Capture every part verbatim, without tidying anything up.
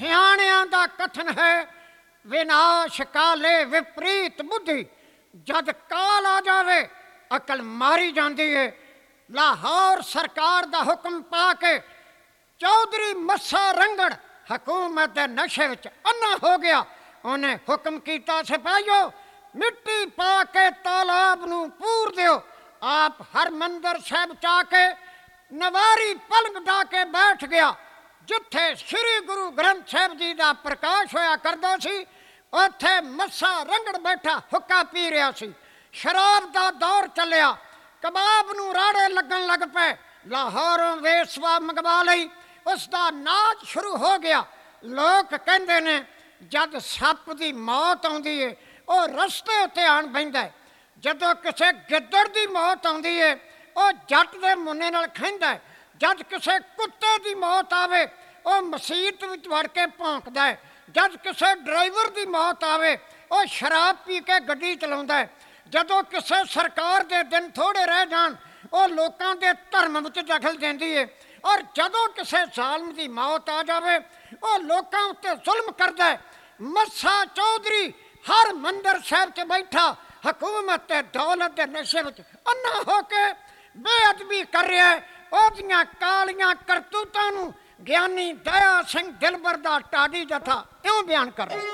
ਸਿਆਣਿਆਂ ਦਾ ਕਥਨ ਹੈ, ਵਿਨਾਸ਼ ਕਾਲੇ ਵਿਪਰੀਤ ਬੁੱਧੀ। ਜਦ ਕਾਲ ਆ ਜਾਵੇ ਅਕਲ ਮਾਰੀ ਜਾਂਦੀ ਏ। ਲਾਹੌਰ ਸਰਕਾਰ ਦਾ ਹੁਕਮ ਪਾ ਕੇ ਚੌਧਰੀ ਮੱਸਾ ਰੰਗੜ ਹਕੂਮਤ ਦੇ ਨਸ਼ੇ ਵਿੱਚ ਅੰਨਾ ਹੋ ਗਿਆ। ਉਹਨੇ ਹੁਕਮ ਕੀਤਾ, ਸਿਪਾਹੀਓ ਮਿੱਟੀ ਪਾ ਕੇ ਤਾਲਾਬ ਨੂੰ ਪੂਰ ਦਿਓ। ਆਪ ਹਰਮੰਦਰ ਸਾਹਿਬ ਜਾ ਕੇ ਨਵਾਰੀ ਪਲੰਗ ਢਾ ਕੇ ਬੈਠ ਗਿਆ। ਜਿੱਥੇ ਸ੍ਰੀ ਗੁਰੂ ਗ੍ਰੰਥ ਸਾਹਿਬ ਜੀ ਦਾ ਪ੍ਰਕਾਸ਼ ਹੋਇਆ ਕਰਦਾ ਸੀ, ਉੱਥੇ ਮੱਸਾ ਰੰਗੜ ਬੈਠਾ ਹੁੱਕਾ ਪੀ ਰਿਹਾ ਸੀ। ਸ਼ਰਾਬ ਦਾ ਦੌਰ ਚੱਲਿਆ, ਕਬਾਬ ਨੂੰ ਰਾੜੇ ਲੱਗਣ ਲੱਗ ਪਏ। ਲਾਹੌਰੋਂ ਵੇਸਵਾ ਮੰਗਵਾ ਲਈ, ਉਸ ਦਾ ਨਾਚ ਸ਼ੁਰੂ ਹੋ ਗਿਆ। ਲੋਕ ਕਹਿੰਦੇ ਨੇ ਜਦ ਸੱਪ ਦੀ ਮੌਤ ਆਉਂਦੀ ਏ ਉਹ ਰਸਤੇ ਉੱਤੇ ਆਣ ਬਹਿੰਦਾ। ਜਦੋਂ ਕਿਸੇ ਗਿੱਦੜ ਦੀ ਮੌਤ ਆਉਂਦੀ ਏ ਉਹ ਜੱਟ ਦੇ ਮੁੰਨੇ ਨਾਲ ਖਹਿੰਦਾ। ਜਦ ਕਿਸੇ ਕੁੱਤੇ ਦੀ ਮੌਤ ਆਵੇ ਉਹ ਮਸੀਤ ਵਿੱਚ ਵੜ ਕੇ ਭੌਂਕਦਾ ਹੈ। ਜਦ ਕਿਸੇ ਡਰਾਈਵਰ ਦੀ ਮੌਤ ਆਵੇ ਉਹ ਸ਼ਰਾਬ ਪੀ ਕੇ ਗੱਡੀ ਚਲਾਉਂਦਾ। ਜਦੋਂ ਕਿਸੇ ਸਰਕਾਰ ਦੇ ਦਿਨ ਥੋੜ੍ਹੇ ਰਹਿ ਜਾਣ ਉਹ ਲੋਕਾਂ ਦੇ ਧਰਮ ਵਿੱਚ ਦਖਲ ਦਿੰਦੀ ਹੈ। ਔਰ ਜਦੋਂ ਕਿਸੇ ਜ਼ਾਲਮ ਦੀ ਮੌਤ ਆ ਜਾਵੇ ਉਹ ਲੋਕਾਂ ਉੱਤੇ ਜ਼ੁਲਮ ਕਰਦਾ। ਮੱਸਾ ਚੌਧਰੀ ਹਰਮੰਦਰ ਸਾਹਿਬ 'ਚ ਬੈਠਾ ਹਕੂਮਤ ਤੇ ਦੌਲਤ ਦੇ ਨਸ਼ੇ ਵਿੱਚ ਅੰਨਾ ਹੋ ਕੇ ਬੇਅਦਬੀ ਕਰ ਰਿਹਾ। ਉਹਦੀਆਂ ਕਾਲੀਆਂ ਕਰਤੂਤਾਂ ਨੂੰ ਗਿਆਨੀ ਦਇਆ ਸਿੰਘ ਦਿਲਬਰ ਦਾ ਟਾਡੀ ਜਥਾ ਇਉਂ ਬਿਆਨ ਕਰ ਰਿਹਾ।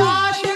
ਲਾਸ਼